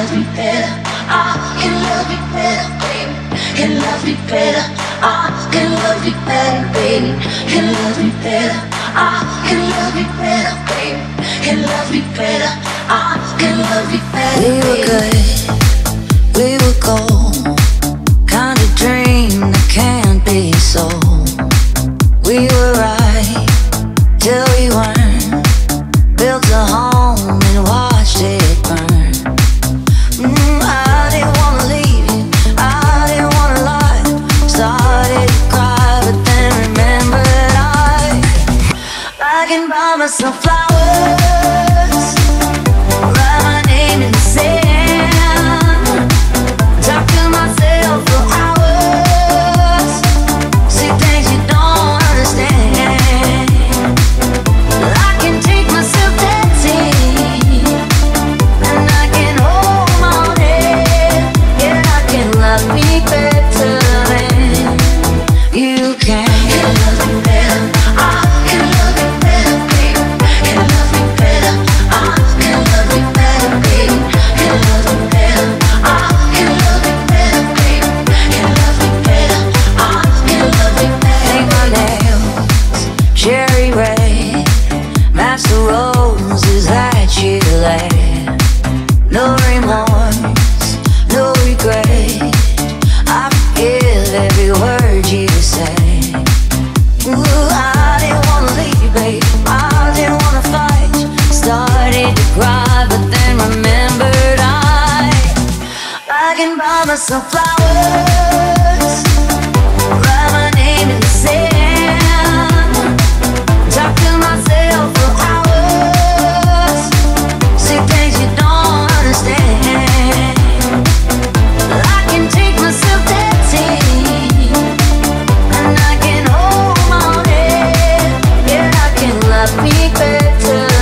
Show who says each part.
Speaker 1: love me better. I can love you better, baby. Can love me better. I can love you better, baby. Can love me better. I can love you better, baby. Can love me better. I can love you better,
Speaker 2: baby. We were good, we were gold. Kind of dream that can't be sold. We were right till we weren't. Built a home and watched it burn. I didn't wanna leave you, I didn't wanna lie. Started to cry, but then remembered I can buy myself flowers, write my name in the sand, talk to myself for hours, see things you don't understand. I can take myself dancing, and I can hold my head. Yeah, I can love me better than you can.
Speaker 1: Can love me better. I can love you better, baby. Can love me better. I can love you better, baby. Can love me better. I can love you better, baby. Can love me better. I can love you better.
Speaker 2: Paint my nails cherry red, match the roses that you laid. No remorse, no regret. I forgive every word you say. Ooh, I didn't wanna leave, babe. I didn't wanna fight. Started to cry, but then remembered I can buy myself flowers, write my name in the sand, talk to myself for hours, see things you don't understand. I can take myself dancing, and I can hold my head. Yeah, I can love me better